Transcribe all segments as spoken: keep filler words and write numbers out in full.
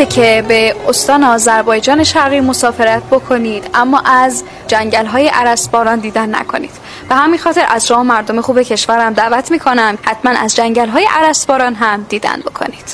معروفه که به استان آذربایجان شرقی مسافرت بکنید اما از جنگل‌های ارسباران دیدن نکنید. به همین خاطر از شما مردم خوب کشورم دعوت میکنم حتما از جنگل‌های ارسباران هم دیدن بکنید.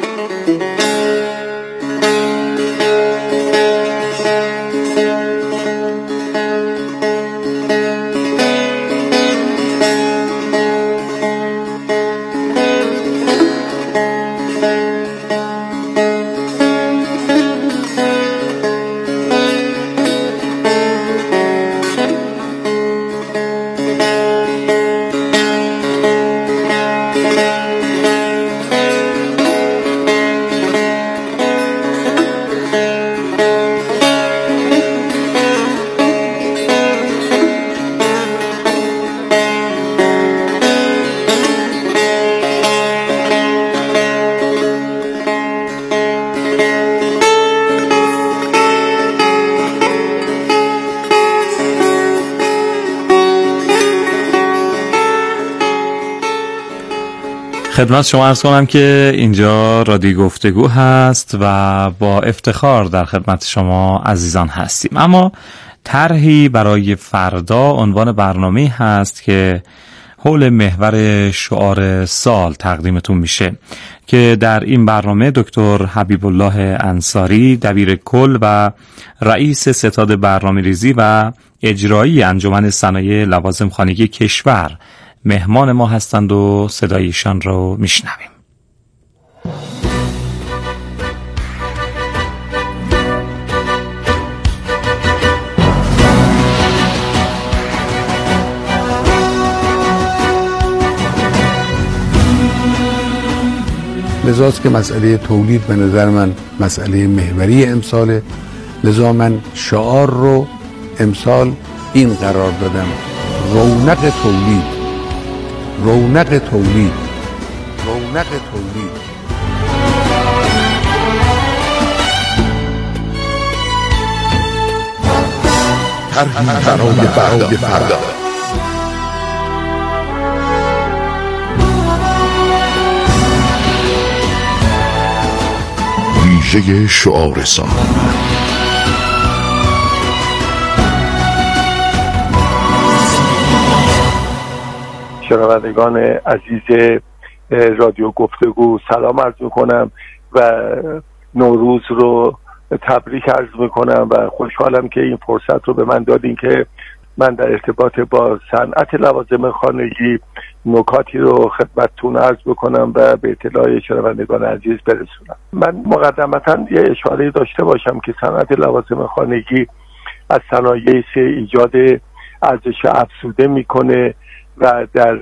خدمت شما عرض کنم که اینجا رادیو گفتگو هست و با افتخار در خدمت شما عزیزان هستیم. اما طرحی برای فردا عنوان برنامه هست که حول محور شعار سال تقدیمتون میشه که در این برنامه دکتر حبیب الله انصاری دبیر کل و رئیس ستاد برنامه‌ریزی و اجرایی انجمن صنایع لوازم خانگی کشور مهمان ما هستند و صدای ایشان رو میشنویم. لذاست که مسئله تولید به نظر من مسئله محوری امساله، لذا من شعار رو امسال این قرار دادم: رونق تولید، رونق تولید، رونق تولید. طرحی برای برای فردا. ویژه شعار سال. شنوندگان عزیز رادیو گفتگو سلام عرض میکنم و نوروز رو تبریک عرض میکنم و خوشحالم که این فرصت رو به من دادین که من در ارتباط با صنعت لوازم خانگی نکاتی رو خدمتتون عرض بکنم و به اطلاع شنوندگان عزیز برسونم. من مقدمتاً یه اشاره داشته باشم که صنعت لوازم خانگی از صنایعی که ایجاد ارزش افزوده میکنه و در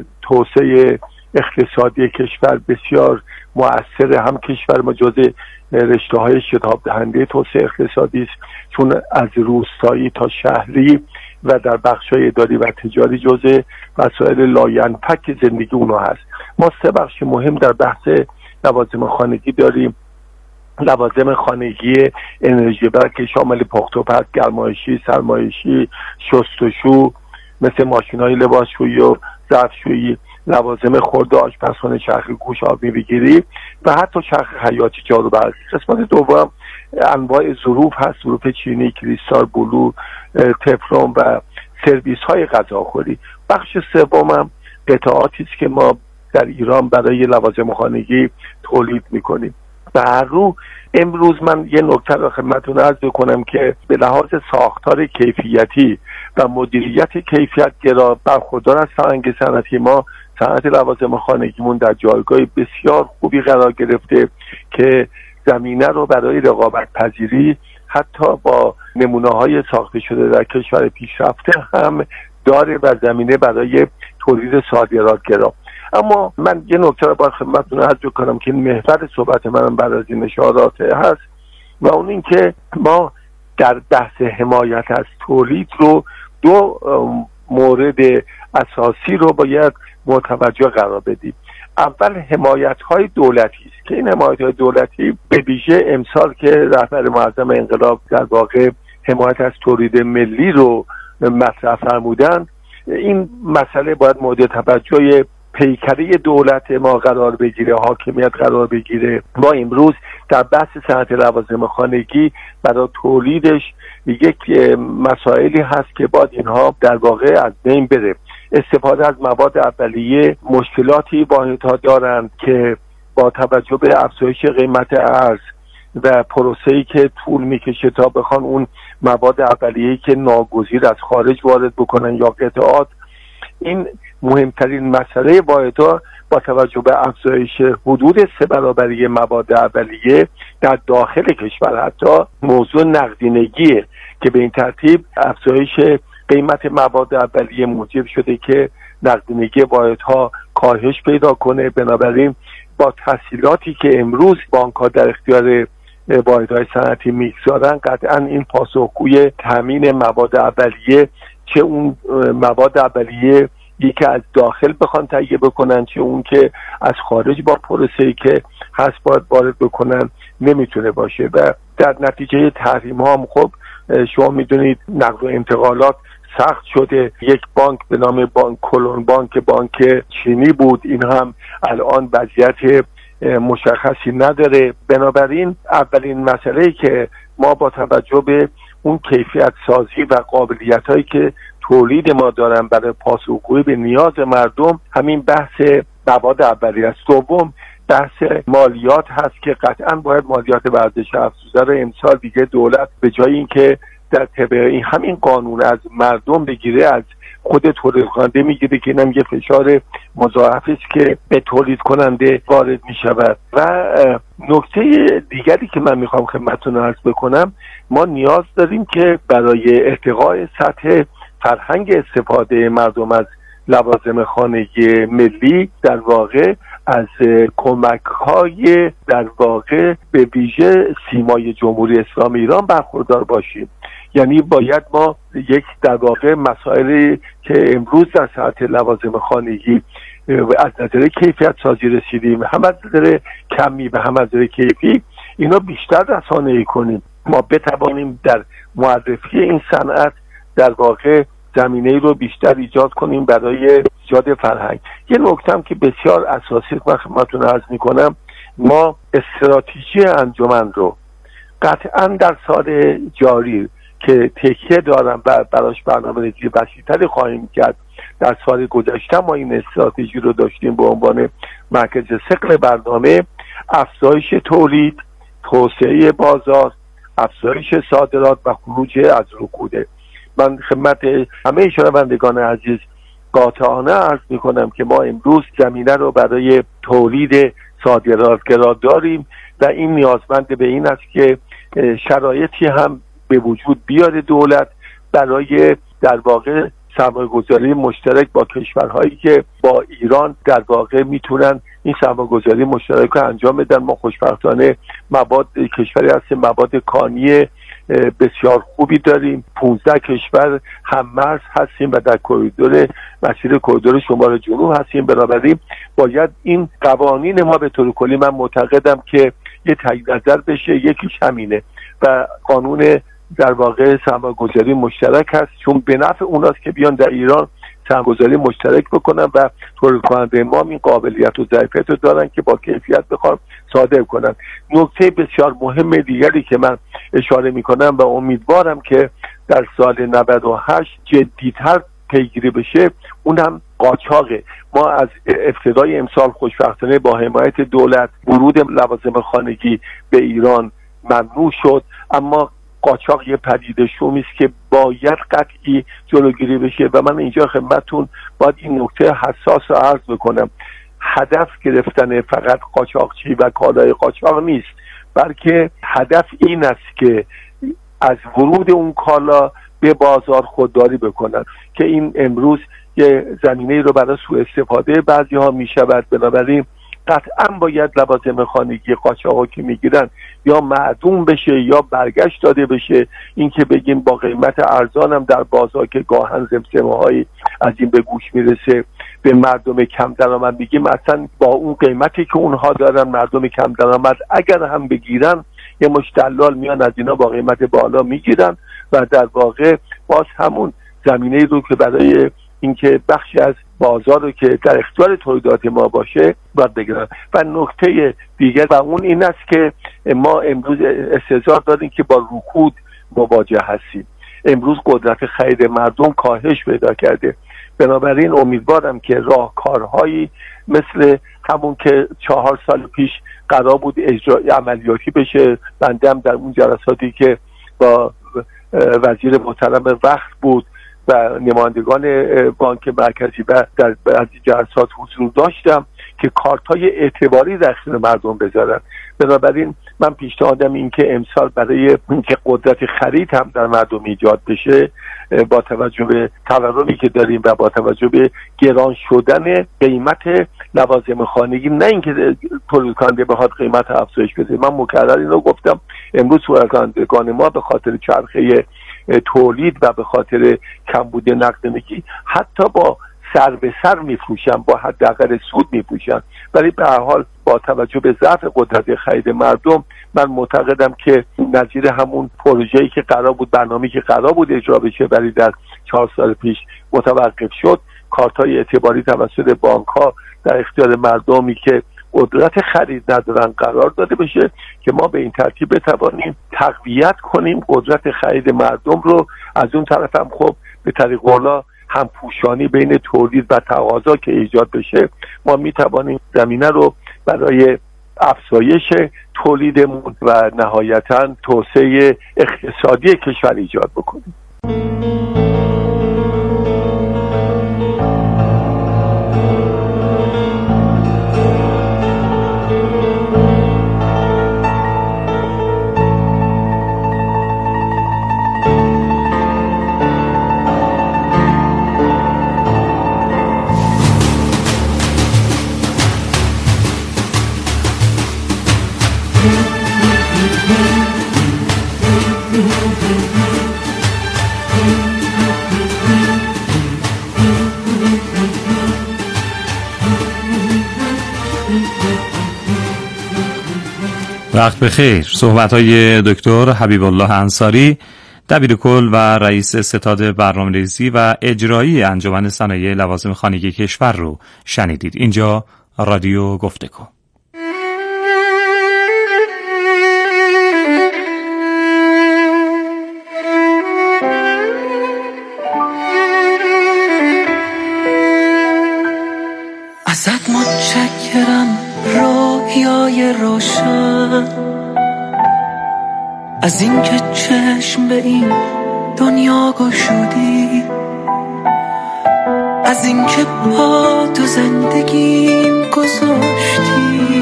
توسعه اقتصادی کشور بسیار مؤثر. هم کشور ما جزء رشته‌های شتاب دهنده توسعه اقتصادی است، چون از روستایی تا شهری و در بخش‌های اداری و تجاری جزء وسایل لاینفک زندگی اونها هست. ما سه بخش مهم در بحث لوازم خانگی داریم: لوازم خانگی انرژی بر که شامل پخت و پز، گرمایشی، سرمایشی، شستشو مثل ماشین‌های لباسشویی و ظرفشویی، لوازم خرده، آشپزخانه، چرخ گوش، آب میوه‌گیری و حتی چرخ حیاتی، جارو برقی. قسمت دوم انواع ظروف هست: ظروف چینی، کریستال، بلو، تفلون و سرویس های غذاخوری. بخش سوم قطعاتی است که ما در ایران برای لوازم خانگی تولید میکنیم. در رو امروز من یه نکته رو خدمتتون عرض بکنم که به لحاظ ساختار کیفیتی و مدیریت کیفیت گرا برخوردار از فرهنگ صنعتی ما، صنعت لوازم خانگیمون در جایگاه بسیار خوبی قرار گرفته که زمینه رو برای رقابت پذیری حتی با نمونه‌های ساخته شده در کشور پیشرفته هم داره و زمینه برای تولید صادراتگرا. اما من یه نکته رو باید خدمتتون عرض کنم که محور صحبت منم بعد از این اشارات هست و اون این که ما در بحث حمایت از تولید رو دو مورد اساسی رو باید متوجه قرار بدیم. اول حمایت‌های دولتی است که این حمایت‌های دولتی به ویژه امسال که رهبر معظم انقلاب در واقع حمایت از تولید ملی رو مطرح فرمودن، این مسئله باید مورد توجه پیکره دولت ما قرار بگیره، حاکمیت قرار بگیره. ما امروز در بحث صنعت لوازم خانگی برای تولیدش یک مسائلی هست که باید اینها در واقع از بین بره. استفاده از مواد اولیه مشکلاتی واحدها دارند که با توجه به افزایش قیمت ارز و پروسه‌ای که طول میکشه تا بخوان اون مواد اولیه‌ای که ناگزیر از خارج وارد بکنن یا قطعات، این مهمترین مسئله واحدها با توجه به افزایش حدود سه برابری مواد اولیه در داخل کشور حتی موضوع نقدینگیه که به این ترتیب افزایش قیمت مواد اولیه موجب شده که نقدینگی واحدها کاهش پیدا کنه. بنابراین با تسهیلاتی که امروز بانک‌ها در اختیار واحدهای صنعتی میگذارن، قطعا این پاسخگوی تامین مواد اولیه، چه اون مواد اولیه یکی از داخل بخوان تهیه بکنن چه اون که از خارج با پروسه‌ای که هست باید وارد بکنن، نمیتونه باشه. و در نتیجه تحریم ها هم خب شما میدونید نقل و انتقالات سخت شده. یک بانک به نام بانک کلون بانک بانک چینی بود، این هم الان وضعیت مشخصی نداره. بنابراین اولین مسئله که ما با توجه به اون کیفیت سازی و قابلیت هایی که تولید ما دارن برای پاسخگویی به نیاز مردم، همین بحث مواد اولیه است. دوم بحث مالیات هست که قطعا باید مالیات ورزش افزوده رو امسال دیگه دولت به جای اینکه در طبع همین قانون از مردم بگیره، از خود تولید کننده میگیره که اینم یه فشار مضاعفی است که به تولید کننده وارد میشود. و نکته دیگری که من میخوام خدمتتون عرض بکنم، ما نیاز داریم که برای ارتقاء سطح فرهنگ استفاده مردم از لوازم خانگی ملی در واقع از کمک‌های در واقع به ویژه سیمای جمهوری اسلامی ایران برخوردار باشیم. یعنی باید ما یک در واقع مسائلی که امروز در سطح لوازم خانگی از نظر کیفیت سازی رسیدیم، هم از نظر کمی و هم از نظر کیفی، اینا بیشتر رسانه‌ای کنیم، ما بتوانیم در معرفی این صنعت در واقع زمینه‌ای رو بیشتر ایجاد کنیم برای ایجاد فرهنگ. یه نکته هم که بسیار اساسی من خدمتتون عرض می‌کنم، ما استراتژی انجمن رو قطعاً در سال جاری که تکیه دارم و براش برنامه‌ریزی وسیع‌تری خواهیم کرد. در سال گذشته ما این استراتژی رو داشتیم به عنوان مرکز ثقل برنامه، افزایش تولید، توسعه بازار، افزایش صادرات و خروج از رکود. من خدمت همه شنوندگان عزیز قاطعانه عرض میکنم که ما امروز زمینه رو برای تولید صادرات قرار داریم و این نیازمند به این است که شرایطی هم به وجود بیاره دولت برای در واقع سرمایه‌گذاری مشترک با کشورهایی که با ایران در واقع میتونن این سرمایه‌گذاری مشترک رو انجام بدن. ما خوشبختانه مواد کشوری هست مواد کانی بسیار خوبی داریم، پانزده کشور هم مرز هستیم و در کریدور مسیر کریدور شمال جنوب هستیم. بنابراین باید این قوانین ما به طور کلی من معتقدم که یه تجدید نظر بشه، یکیش همینه و قانون در واقع سرمایه‌گذاری مشترک هست، چون به نفع اوناست که بیان در ایران سرمایه‌گذاری مشترک بکنن و تولید کننده ما این قابلیت و ظرفیت رو دارن که با کیفیت بخوان صادر کنن. نکته بسیار مهم دیگری که من اشاره میکنم و امیدوارم که در سال نود و هشت جدی‌تر پیگیری بشه، اونم قاچاقه. ما از ابتدای امسال خوشبختانه با حمایت دولت ورود لوازم خانگی به ایران ممنوع شد، اما قاچاق یه پدیده شومی است که باید قطعی جلوگیری بشه و من اینجا خدمتتون باید این نکته حساس رو عرض بکنم. هدف گرفتن فقط قاچاقچی و کالای قاچاق نیست، بلکه هدف این است که از ورود اون کالا به بازار خودداری بکنن که این امروز یه زمینه رو برای سوء استفاده بعضی ها می شود. بنابراین قطعا باید لوازم خانگی قاچاقا که میگیرن یا معدوم بشه یا برگشت داده بشه. این که بگیم با قیمت ارزان هم در بازار که گاهن زمزمه هایی از این به گوش میرسه به مردم کم درآمد میگیم اصلا با اون قیمتی که اونها دارن مردم کم درآمد اگر هم بگیرن یه مشت دلال میان از اینا با قیمت بالا میگیرن و در واقع باز همون زمینه رو که برای اینکه بخشی از بازار رو که در اختیار تولیدات ما باشه باید بگیرن. و نکته دیگر و اون این است که ما امروز استحضار داریم که با رکود مواجه هستیم. امروز قدرت خرید مردم کاهش پیدا کرده، بنابراین امیدوارم که راهکارهایی مثل همون که چهار سال پیش قرار بود اجرا عملیاتی بشه، بنده هم در اون جلساتی که با وزیر محترم وقت بود و نمایندگان بانک مرکزی و در بعضی جلسات حضور داشتم که کارت‌های اعتباری در اختیار مردم بذارن. بنابراین من پیشنهادم این که امسال برای اینکه قدرت خرید هم در مردم ایجاد بشه، با توجه به تورمی که داریم و با توجه به گران شدن قیمت لوازم خانگی، نه اینکه تولید کننده بخواد قیمت افزایش بده. من مکرر اینو گفتم، امروز تولید ما به خاطر چرخه تولید و به خاطر کمبود نقدینگی حتی با سر به سر میفروشن، با حداقل سود میفروشن. ولی به هر حال با توجه به ضعف قدرت خرید مردم، من معتقدم که نظیر همون پروژه‌ای که قرار بود، برنامه‌ای که قرار بود اجرا بشه ولی در چهار سال پیش متوقف شد، کارت‌های اعتباری توسط بانک‌ها در اختیار مردمی که قدرت خرید ندارن قرار داده بشه که ما به این ترتیب بتوانیم تقویت کنیم قدرت خرید مردم رو. از اون طرف هم خب به طریق اولا هم پوشانی بین تولید و تقاضا که ایجاد بشه، ما می توانیم زمینه رو برای افزایش تولیدمون و نهایتاً توسعه اقتصادی کشور ایجاد بکنیم. وقت بخیر. صحبت‌های دکتر حبیب الله انصاری، دبیر کل و رئیس ستاد برنامه‌ریزی و اجرایی انجمن صنایع لوازم خانگی کشور رو شنیدید. اینجا رادیو گفتگو. ازت متشکرم رویای روشن، از اینکه چشم به این دنیا گشودی، از اینکه پا تو زندگیم گذاشتی،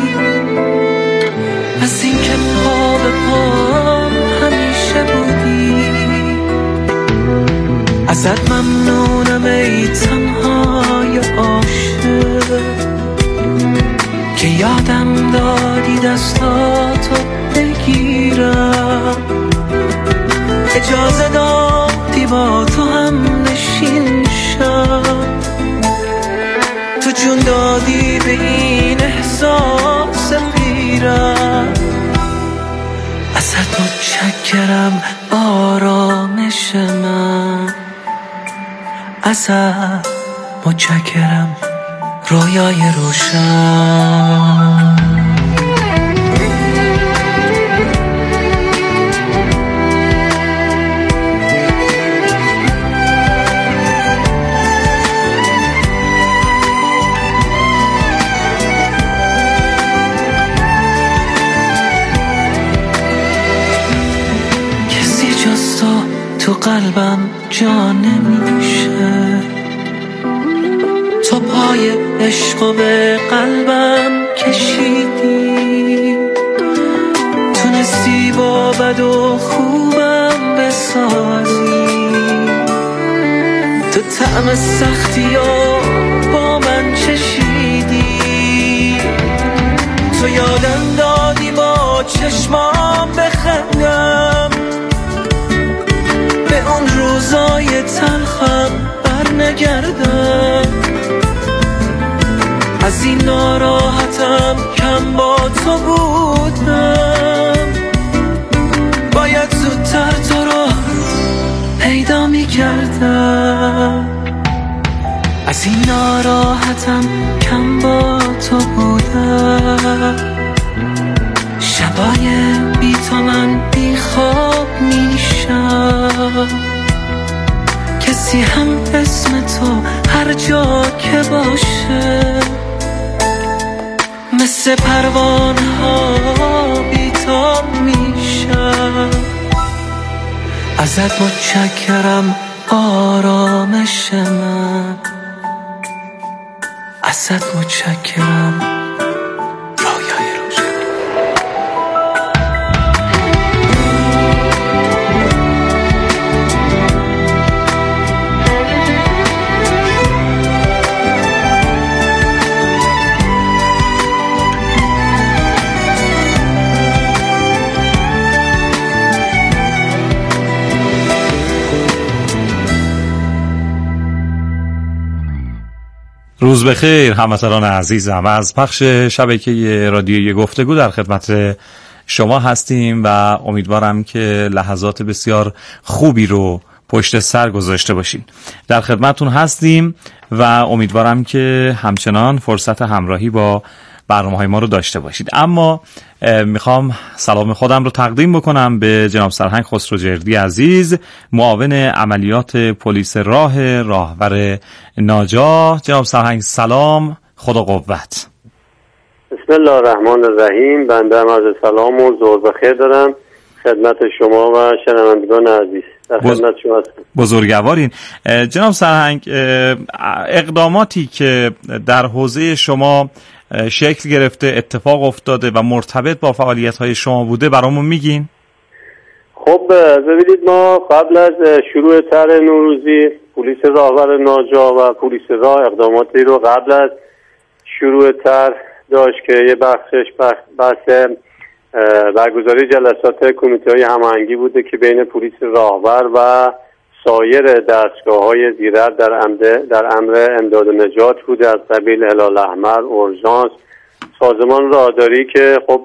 از اینکه پا به پام همیشه بودی. ازت ممنونم ای تنهای عاشق که یادم دادی دستاتو بگیرم، اجازه دادی با تو هم نشین شم، تو جون دادی به این احساس پیرم. ازت متشکرم آرامش من، ازت متشکرم رویای روشن. کسی جز تو تو قلبم جا نمیشه، تو پای عشقو به قلبم کشیدی، تونستی با بد و خوبم بسازی، تو طعم سختی و با من چشیدی، تو یادم دادی با چشمام بخندم، به اون روزای تلخم بر نگردم، از این ناراحتم کم با تو بودم، باید زودتر تو رو پیدا می کردم. کسی ناراحتم کم با تو بودم، شبای بی تو من بی خواب میشم، کسی هم اسم تو هر جا که باشه مثل پروانه ها بی‌تاب میشم. ازت متشکرم آرامش من، ازت متشکرم رویای روشن. روز بخیر هموطنان عزیزم، از پخش شبکه رادیویی گفتگو در خدمت شما هستیم و امیدوارم که لحظات بسیار خوبی رو پشت سر گذاشته باشین. در خدمتون هستیم و امیدوارم که همچنان فرصت همراهی با برنامه‌های ما رو داشته باشید. اما میخوام سلام خودم رو تقدیم بکنم به جناب سرهنگ خسروجردی عزیز، معاون عملیات پلیس راه راهور ناجا. جناب سرهنگ سلام، خدا قوت. بسم الله الرحمن الرحیم. بنده عرض سلام و ظهر بخیر دارم خدمت شما و شنوندگان عزیز. در خدمت شما هستم. بزرگوارین. جناب سرهنگ، اقداماتی که در حوزه شما شکل گرفته، اتفاق افتاده و مرتبط با فعالیت‌های شما بوده برامون میگین؟ خب ببینید، ما قبل از شروع طرح نوروزی پلیس راهور ناجا و پلیس راه اقداماتی رو قبل از شروع طرح داشت که یه بخشش بحث برگزاری جلسات کمیته‌های هماهنگی بوده که بین پلیس راهور و سایر دستگاه‌های زیرت در امر در امر امداد و نجات بوده، از قبیل هلال احمر، اورژانس، سازمان راهداری که خب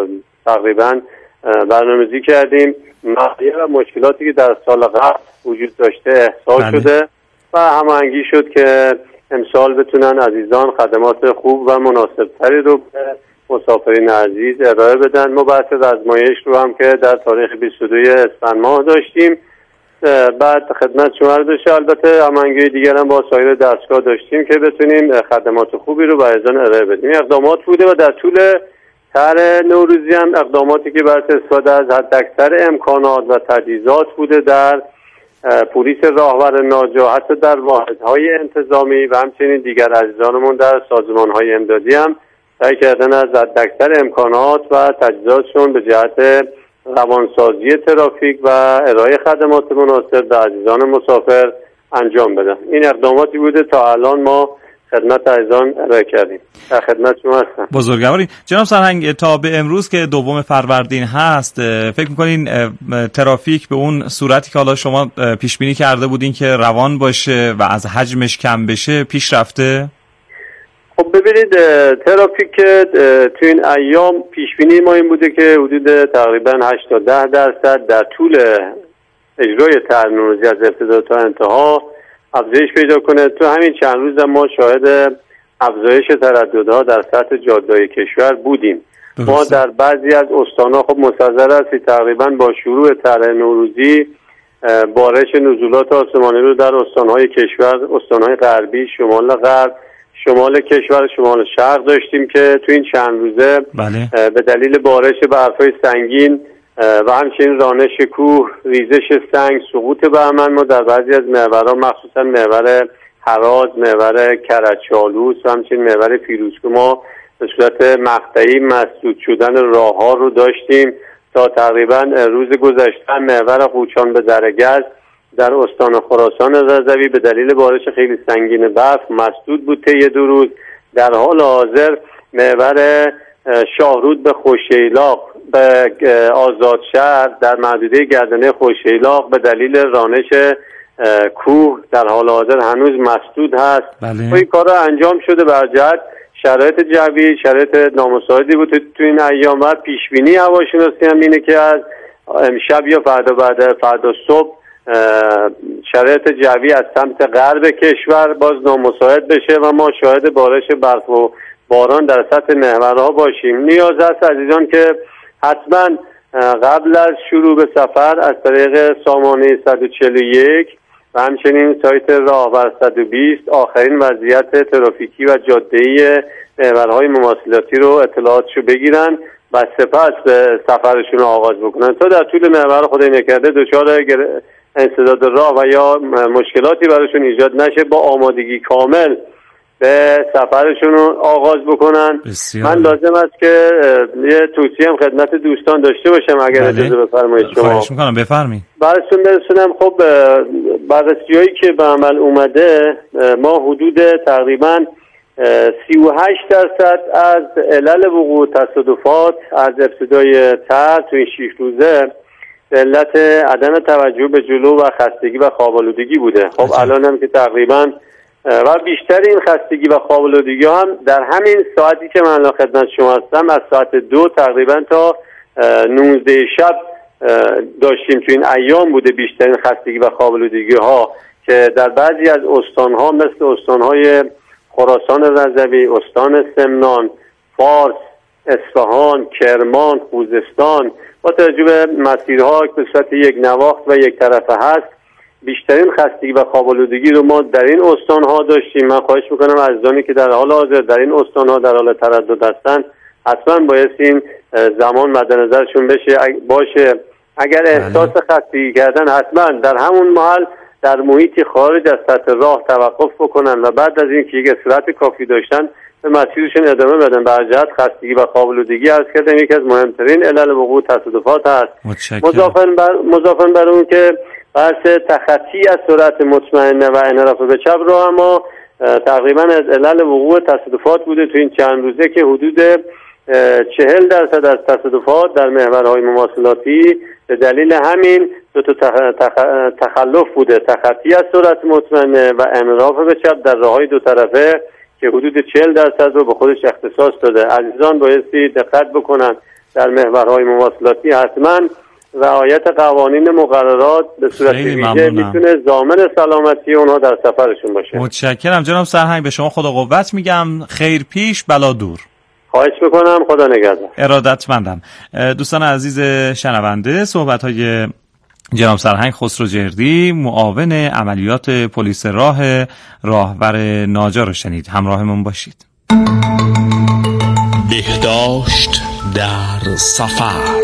تقریبا برنامه‌ریزی کردیم. مسائل و مشکلاتی که در سال قبل وجود داشته احساس بله. شده و هماهنگی شد که امسال بتونن عزیزان خدمات خوب و مناسبتری رو به مسافرین عزیز ارائه بدن. ما بحث آزمایش رو هم که در تاریخ بیست و دو اسفند ماه داشتیم، بعد خدمت شما رو داشته. البته هماهنگی دیگر هم با سایر دستگاه داشتیم که بتونیم خدمات خوبی رو به عزیزان ارائه بدیم. اقدامات بوده و در طول طرح نوروزی هم اقداماتی که بر استفاده از حداکثر امکانات و تجهیزات بوده در پلیس راهور ناجا، حتی در واحدهای انتظامی و همچنین دیگر عزیزانمون در سازمانهای امدادی هم سعی کردن از حداکثر امکانات و تجهیزاتشون به جهت روانسازی ترافیک و ارائه خدمات مناسب به عزیزان مسافر انجام بدن. این اقداماتی بوده تا الان ما خدمت عزیزان ارائه کردیم. در خدمت شما هستم. بزرگوارین. جناب سرهنگ، تا به امروز که دوم فروردین هست، فکر می‌کنین ترافیک به اون صورتی که حالا شما پیش بینی کرده بودین که روان باشه و از حجمش کم بشه پیش رفته؟ خب ببینید، ترافیک تو این ایام پیش بینی ما این بوده که حدود تقریبا هشت تا ده درصد در طول اجرای طرح نوروزی از ابتدا تا انتها افزایش پیدا کنه. تو همین چند روز ما شاهد افزایش ترددها در سطح جاده‌های کشور بودیم. درسته. ما در بعضی از استان‌ها خب مستظر هستیم تقریبا با شروع طرح نوروزی بارش نزولات آسمانی رو در استان‌های کشور، استان‌های غربی، شمال غرب، شمال کشور، شمال شرق داشتیم که تو این چند روزه بله. به دلیل بارش برف‌های سنگین و همچنین رانش کوه، ریزش سنگ، سقوط بهمن، ما در بعضی از محورها مخصوصا محور هراز، محور کرج‌آلوس و همچنین محور پیروزکوه ما به صورت مقطعی مسدود شدن راه‌ها رو داشتیم تا تقریبا روز گذشته. محور قوچان به درگز در استان خراسان رضوی به دلیل بارش خیلی سنگین برف مسدود بود طی دو روز. در حال حاضر محور شاهرود به خوشیلاق به آزادشهر در محدوده گردنه خوشیلاق به دلیل رانش کوه در حال حاضر هنوز مسدود هست. بله. این کار را انجام شده بر جهت شرایط جوی، شرایط نامساعدی بود تو این ایام و پیشبینی هواشناسی هم اینه که از امشب یا فردا بعد فردا صبح شرایط جوی از سمت غرب کشور باز نامساعد بشه و ما شاهد بارش برف و باران در سطح محورها باشیم. نیاز است عزیزان که حتما قبل از شروع به سفر از طریق سامانه صد و چهل و یک و همچنین سایت راهبر صد و بیست آخرین وضعیت ترافیکی و جاده‌ای محورهای مواصلاتی رو اطلاعاتشو بگیرن و سپس به سفرشون آغاز بکنن تا در طول محور خدای نکرده دچار انسداد راه و یا مشکلاتی براشون ایجاد نشه، با آمادگی کامل به سفرشون آغاز بکنن. بسیار. من لازم است که یه توصیه هم خدمت دوستان داشته باشم اگر بله. اجازه بفرمایید شما. خواهش میکنم بفرمایید. براتون برسونم. خب بررسی‌هایی که به عمل اومده ما حدود تقریباً سی و هشت درصد از علل وقوع تصادفات از ابتدای تر تو این شش روزه به علت عدم توجه به جلو و خستگی و خواب‌آلودگی بوده. خب الان هم که تقریباً و بیشتر این خستگی و خواب‌آلودگی هم در همین ساعتی که من خدمت شما هستم از ساعت دو تقریبا تا نوزده شب داشتیم تو این ایام بوده بیشترین خستگی و خواب‌آلودگی ها که در بعضی از استانها مثل استانهای خراسان رضوی، استان سمنان، فارس، اصفهان، کرمان، خوزستان با توجه به مسیرها که به صورت یک نواخت و یک طرفه هست بیشترین خستگی و خواب‌آلودگی رو ما در این استانها داشتیم. من خواهش میکنم عزیزانی که در حال حاضر در این استانها در حال تردد هستن حتما باید این زمان مد نظرشون بشه باشه اگر احساس خستگی کردن حتما در همون محل در محیطی خارج از سطح راه توقف بکنن و بعد از اینکه یک استراحت کافی داشتن به مسیرشون ادامه بدن. بر جهت خستگی و خواب‌آلودگی عرض کردم یکی از مهمترین علل وقوع تصادفات هست. مضافاً بر مضافاً بر اون که بحث تخطی از سرعت مطمئنه و انحراف به چپ رو اما تقریبا از علل وقوع تصادفات بوده تو این چند روزه که حدود چهل درصد از تصادفات در محورهای مواصلاتی به دلیل همین دو تا تخ... تخلف بوده، تخطی از سرعت مطمئنه و انحراف به چپ در راههای دو طرفه که حدود چهل درصد رو به خودش اختصاص داده. عزیزان بایستی دقت بکنن در محورهای مواصلاتی حتما رعایت قوانین مقررات به صورت ویژه میتونه ضامن سلامتی اونها در سفرشون باشه. متشکرم جناب سرهنگ، به شما خدا قوت میگم. خیر پیش بلا دور. خواهش میکنم، خدا نگهدار. ارادتمندم. دوستان عزیز شنونده، صحبت‌های جناب سرهنگ خسروجردی معاون عملیات پلیس راه راهور ناجا رو شنید. همراهمون باشید. بهداشت در سفر.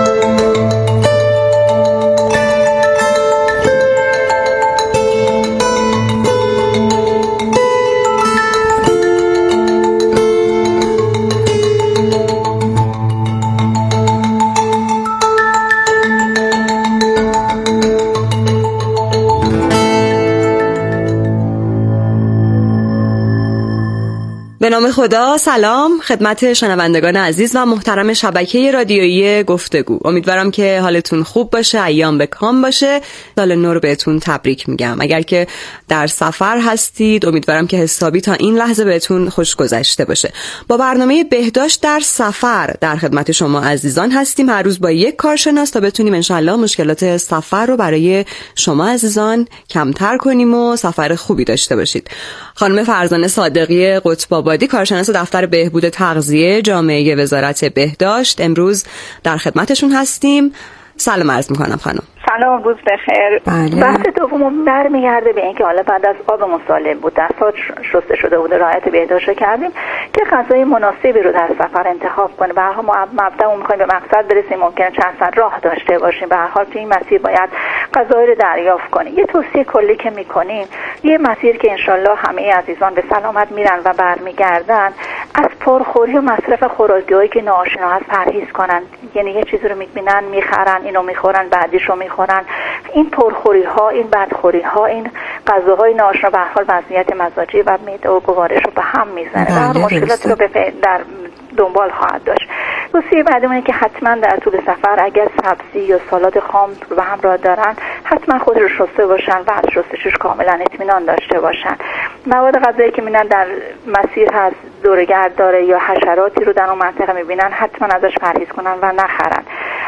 به نام خدا. سلام خدمت شنوندگان عزیز و محترم شبکه رادیویی گفتگو. امیدوارم که حالتون خوب باشه، ایام به کام باشه. سال نو رو بهتون تبریک میگم. اگر که در سفر هستید امیدوارم که حسابی تا این لحظه بهتون خوش گذشته باشه. با برنامه بهداشت در سفر در خدمت شما عزیزان هستیم، هر روز با یک کارشناس تا بتونیم انشالله مشکلات سفر رو برای شما عزیزان کمتر کنیم و سفر خوبی داشته باشید. خانم فرزانه صادقی قطب آبادی، کارشناس دفتر بهبود تغذیه جامعه وزارت بهداشت، امروز در خدمتشون هستیم. سلام عرض میکنم خانم. سلام، روز بخیر. بله. بحث دوم برمیگرده به اینکه حالا بعد از آب مسالم بود، دستات شسته شده بود، رعایت بهداشت رو کردیم که غذای مناسبی رو در سفر انتخاب کنیم. به هر حال ما مبدأ می‌خوایم به مقصد برسیم، ممکنه چند ساعت راه داشته باشیم، به هر حال تو این مسیر باید غذای رو دریافت کنیم. یه توصیه کلی که می‌کنیم، یه مسیر که انشالله همه عزیزان به سلامت میرن و برمیگردن، از پرخوری و مصرف خوراکی‌هایی که ناآشنا هست پرهیز کنن. یعنی یه چیزی رو می‌بینن می‌خرن، اینو می‌خورن، بعدیش رو می‌خورن. این پرخوری ها، این بدخوری ها، این غذاهای ناآشنا به هر حال وضعیت مزاجی و معده و گوارش رو به هم میزنه و مشکلات رو به در دنبال خواهد داشت. توصیه بعدم اینه که حتما در طول سفر اگر سبزی یا سالاد خام رو همراه دارن حتما خود رو شسته باشن و از شستشوش کاملا اطمینان داشته باشن. مواد غذایی که میبینن در مسیر هست دورگرد داره یا حشراتی رو در اون منطقه میبینن حتما ازش پرهیز کنن و نخرن.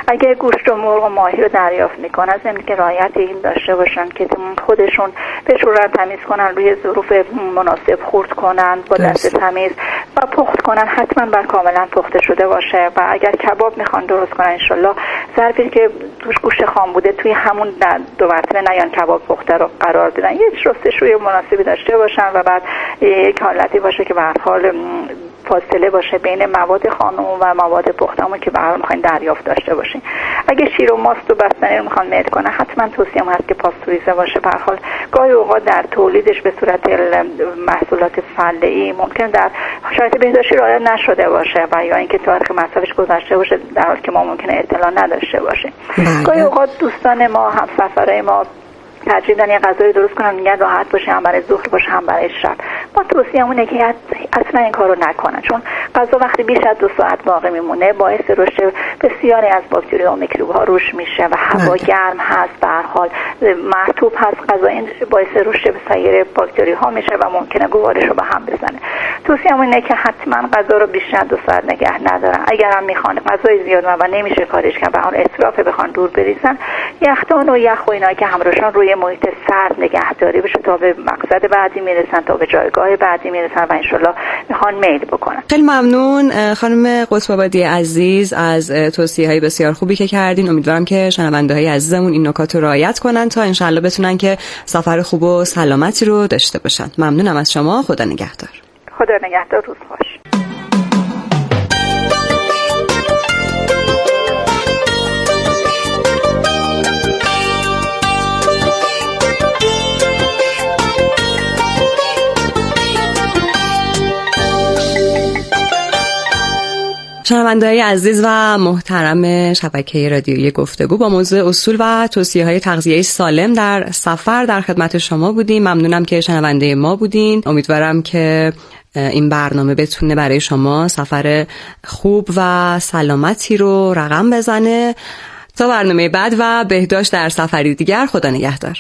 اگه گوشت و مرغ و ماهی رو دریافت میکنن، ضمن که رعایت این داشته باشن که خودشون بشورن، تمیز کنن، روی ظروف مناسب خورد کنن با دست تمیز و پخت کنن، حتما بر کاملا پخته شده باشه. و اگر کباب میخوان درست کنن انشالله ظرفی که توش گوشت خام بوده توی همون دو مرتبه نیان کباب پخته رو قرار بدن، یه رستشوی مناسبی داشته باشن و بعد یک حالتی باشه که به هر حال فاصله باشه بین مواد خام و مواد پخته‌مون که به هر حال میخواین دریافت داشته باشین. اگه شیر و ماست و بستنی رو میخوان میل کنن، حتما توصیه‌ام هست که پاستوریزه باشه. به هر حال گاهی اوقات در تولیدش به صورت محصولات فله‌ای ممکن در شرایط بهداشتی رعایت نشده باشه و یا اینکه تاریخ مصرفش گذشته باشه در حالی که ما ممکنه اطلاع نداشته باشیم. گاهی اوقات دوستان ما، همسفرای ما ترجیح میدن یه غذای درست کنن میگن راحت باشه، هم برای ظهر باشه هم برای شب. ما توصیه‌مونه که اصلا این کارو نکنن، چون غذا وقتی بیش از دو ساعت باقی میمونه باعث رشد بسیاری از باکتری و میکروب ها روش میشه و هوا گرم هست، به هر حال مرطوب هست غذا، این باعث رشد سایر باکتری ها میشه و ممکنه گوارش رو به هم بزنه. توصیه‌مون اینه که حتما غذا رو بیش از دو ساعت نگه ندارن. اگر هم میخوان غذای زیاد و نمیشه کارش کرد، به هر اسراف بخوان دور بریزن، یخدان و یخ و اینا که همراهشون روی محیط سرد نگهداری بشه تا به مقصد بعدی میرسن، تا به جایگاه بعدی میرسن و انشالله میخوان میل بکنن. خیلی ممنون خانم قطب‌آبادی عزیز از توصیه‌های بسیار خوبی که کردین. امیدوارم که شنونده‌های عزیزمون این نکات رو رعایت کنن تا انشالله بتونن که سفر خوب و سلامتی رو داشته باشن. ممنونم از شما. خدا نگهدار. خدا نگهدار. روز خوش. شنونده‌های عزیز و محترم شبکه رادیویی گفتگو، با موضوع اصول و توصیه‌های تغذیه سالم در سفر در خدمت شما بودیم. ممنونم که شنونده ما بودین. امیدوارم که این برنامه بتونه برای شما سفر خوب و سلامتی رو رقم بزنه. تا برنامه بعد و بهداشت در سفری دیگر، خدا نگهدار.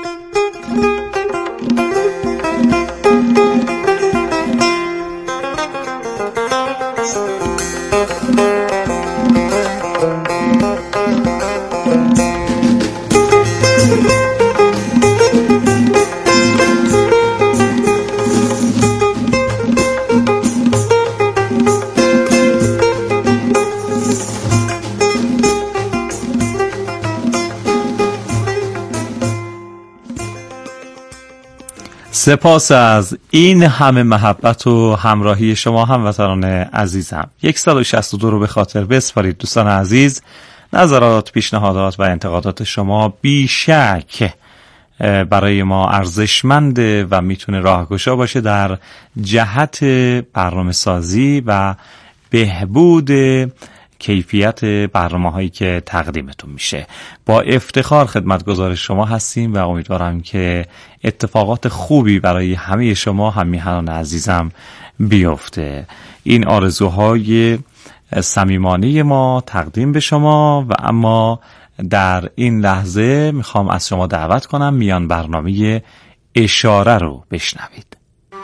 سپاس از این همه محبت و همراهی شما هموطنان عزیزم. صد و شصت و دو رو به خاطر بسپارید دوستان عزیز. نظرات، پیشنهادات و انتقادات شما بیشک برای ما ارزشمند و میتونه راهگشا باشه در جهت برنامه سازی و بهبود کیفیت برنامه هایی که تقدیمتون میشه. با افتخار خدمتگزار شما هستیم و امیدوارم که اتفاقات خوبی برای همه شما هم میهنان عزیزم بیفته. این آرزوهای صمیمانه ما تقدیم به شما و اما در این لحظه میخوام از شما دعوت کنم میان برنامه اشاره رو بشنوید.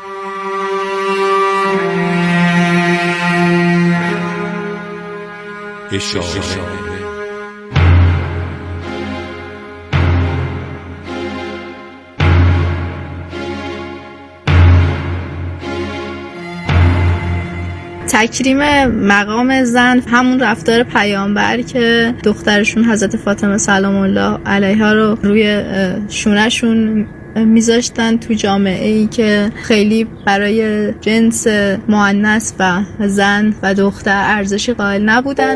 اشاره تکریم مقام زن، همون رفتار پیامبر که دخترشون حضرت فاطمه سلام الله علیها رو روی شونهشون میذاشتن تو جامعه ای که خیلی برای جنس مؤنث و زن و دختر ارزشی قائل نبودن.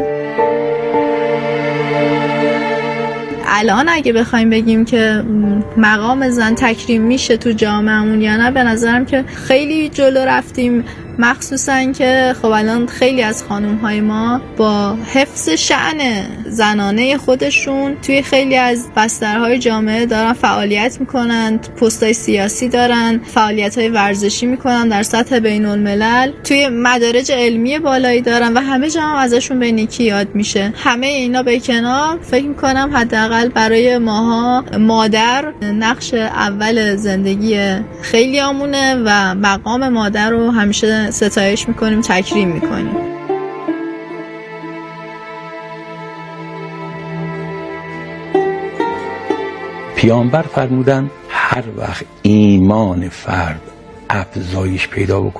الان اگه بخوایم بگیم که مقام زن تکریم میشه تو جامعهمون یا نه، به نظرم که خیلی جلو رفتیم، مخصوصا که خب الان خیلی از خانوم‌های ما با حفظ شأن زنانه خودشون توی خیلی از بسترهای جامعه دارن فعالیت میکنن، پستای سیاسی دارن، فعالیت‌های ورزشی میکنن در سطح بین‌الملل، توی مدارج علمی بالایی دارن و همه جا هم ازشون به نیکی یاد میشه. همه اینا به کنار، فکر میکنم حداقل برای ماها مادر نقش اول زندگی خیلی آمونه و مقام مادر رو همیشه ستایش میکنیم، تکریم میکنیم. پیامبر فرمودن هر وقت ایمان فرد افزایش پیدا بکنه